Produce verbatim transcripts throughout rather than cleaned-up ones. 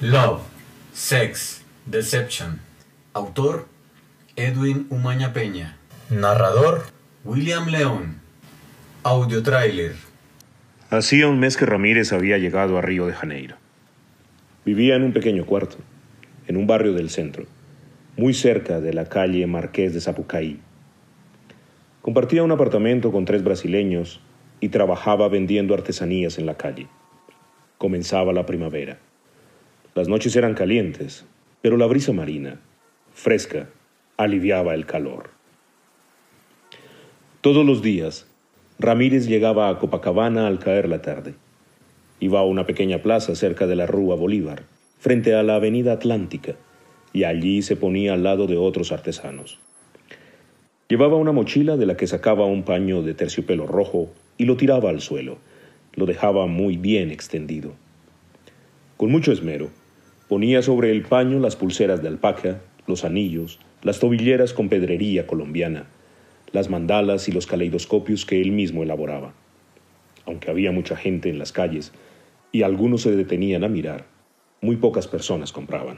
Love, Sex, Deception. Autor, Edwin Umaña Peña. Narrador, William León. Audio tráiler. Hacía un mes que Ramírez había llegado a Río de Janeiro. Vivía en un pequeño cuarto, en un barrio del centro, muy cerca de la calle Marqués de Sapucaí. Compartía un apartamento con tres brasileños y trabajaba vendiendo artesanías en la calle. Comenzaba la primavera. Las noches eran calientes, pero la brisa marina, fresca, aliviaba el calor. Todos los días, Ramírez llegaba a Copacabana al caer la tarde. Iba a una pequeña plaza cerca de la Rúa Bolívar, frente a la Avenida Atlántica, y allí se ponía al lado de otros artesanos. Llevaba una mochila de la que sacaba un paño de terciopelo rojo y lo tiraba al suelo. Lo dejaba muy bien extendido. Con mucho esmero, ponía sobre el paño las pulseras de alpaca, los anillos, las tobilleras con pedrería colombiana, las mandalas y los caleidoscopios que él mismo elaboraba. Aunque había mucha gente en las calles y algunos se detenían a mirar, muy pocas personas compraban.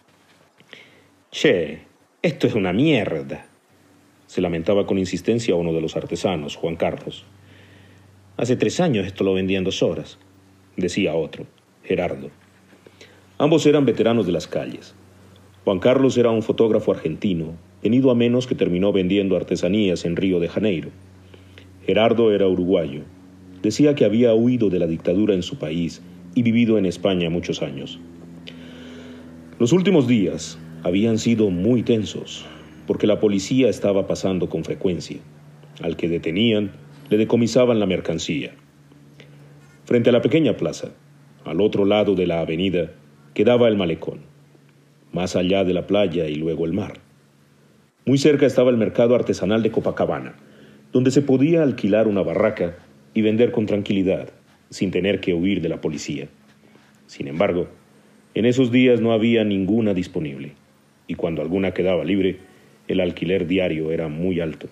«Che, esto es una mierda», se lamentaba con insistencia uno de los artesanos, Juan Carlos. «Hace tres años esto lo vendía en dos horas», decía otro, Gerardo. Ambos eran veteranos de las calles. Juan Carlos era un fotógrafo argentino, venido a menos que terminó vendiendo artesanías en Río de Janeiro. Gerardo era uruguayo. Decía que había huido de la dictadura en su país y vivido en España muchos años. Los últimos días habían sido muy tensos, porque la policía estaba pasando con frecuencia. Al que detenían, le decomisaban la mercancía. Frente a la pequeña plaza, al otro lado de la avenida, quedaba el malecón. Más allá de la playa y luego el mar. Muy cerca estaba el mercado artesanal de Copacabana, donde se podía alquilar una barraca y vender con tranquilidad, sin tener que huir de la policía. Sin embargo, en esos días no había ninguna disponible, y cuando alguna quedaba libre, el alquiler diario era muy alto.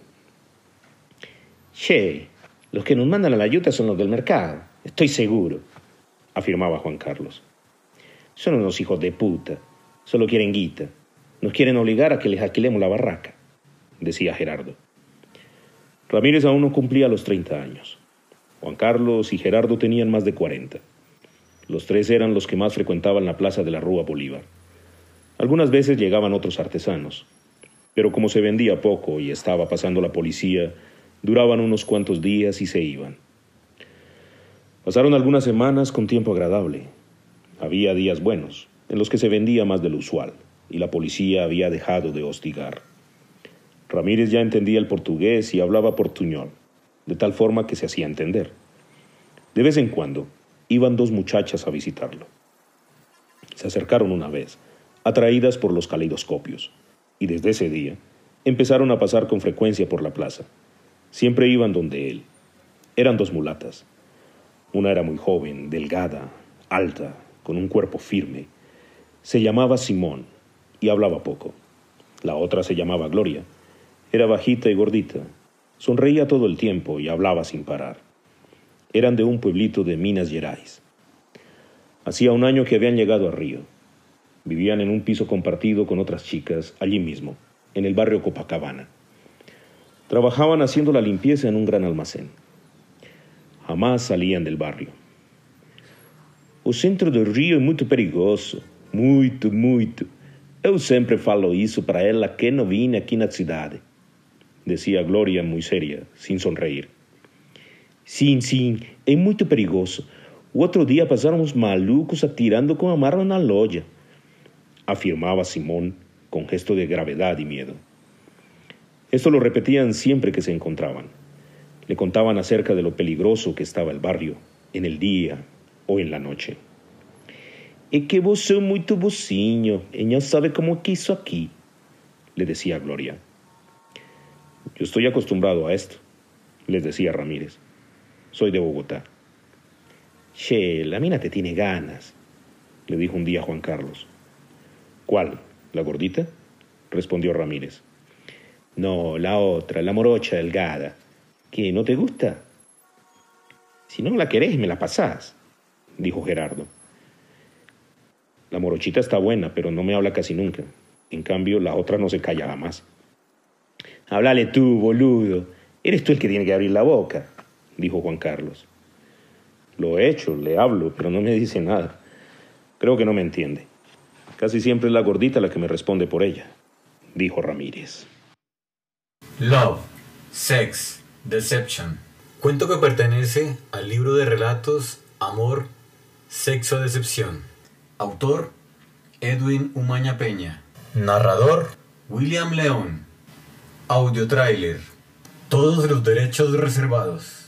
«Che, los que nos mandan a la yuta son los del mercado, estoy seguro», afirmaba Juan Carlos. «Son unos hijos de puta, solo quieren guita, nos quieren obligar a que les alquilemos la barraca», decía Gerardo. Ramírez aún no cumplía los treinta años. Juan Carlos y Gerardo tenían más de cuarenta. Los tres eran los que más frecuentaban la plaza de la Rúa Bolívar. Algunas veces llegaban otros artesanos, pero como se vendía poco y estaba pasando la policía, duraban unos cuantos días y se iban. Pasaron algunas semanas con tiempo agradable. Había días buenos, en los que se vendía más de lo usual, y la policía había dejado de hostigar. Ramírez ya entendía el portugués y hablaba portuñol, de tal forma que se hacía entender. De vez en cuando, iban dos muchachas a visitarlo. Se acercaron una vez, atraídas por los caleidoscopios, y desde ese día empezaron a pasar con frecuencia por la plaza. Siempre iban donde él. Eran dos mulatas. Una era muy joven, delgada, alta, con un cuerpo firme. Se llamaba Simón y hablaba poco. La otra se llamaba Gloria. Era bajita y gordita. Sonreía todo el tiempo y hablaba sin parar. Eran de un pueblito de Minas Gerais. Hacía un año que habían llegado a Río. Vivían en un piso compartido con otras chicas allí mismo, en el barrio Copacabana. Trabajaban haciendo la limpieza en un gran almacén. Jamás salían del barrio. «O centro do Rio é muito perigoso, muito, muito. Eu sempre falo isso para ela que não vine aqui na cidade», decía Gloria muy seria, sin sonreír. «Sim, sim, é muito perigoso. O outro dia passaram uns malucos atirando com amarro na loja», afirmaba Simón con gesto de gravedad y miedo. Esto lo repetían siempre que se encontraban. Le contaban acerca de lo peligroso que estaba el barrio, en el día o en la noche. «É que você é muito bocinho e não sabe como é que isso aqui», le decía Gloria. «Yo estoy acostumbrado a esto», les decía Ramírez. «Soy de Bogotá». «Che, la mina te tiene ganas», le dijo un día Juan Carlos. «¿Cuál? ¿La gordita?», respondió Ramírez. «No, la otra, la morocha delgada. ¿Qué, no te gusta?». «Si no la querés, me la pasás», dijo Gerardo. La morochita está buena, pero no me habla casi nunca. En cambio, la otra no se calla jamás. Háblale tú, boludo. Eres tú el que tiene que abrir la boca, dijo Juan Carlos. Lo he hecho, le hablo, pero no me dice nada. Creo que no me entiende. Casi siempre es la gordita la que me responde por ella, dijo Ramírez. Love, Sex, Deception. Cuento que pertenece al libro de relatos Amor, Sexo, Decepción. Autor, Edwin Umaña Peña. Narrador, William León. Audio tráiler. Todos los derechos reservados.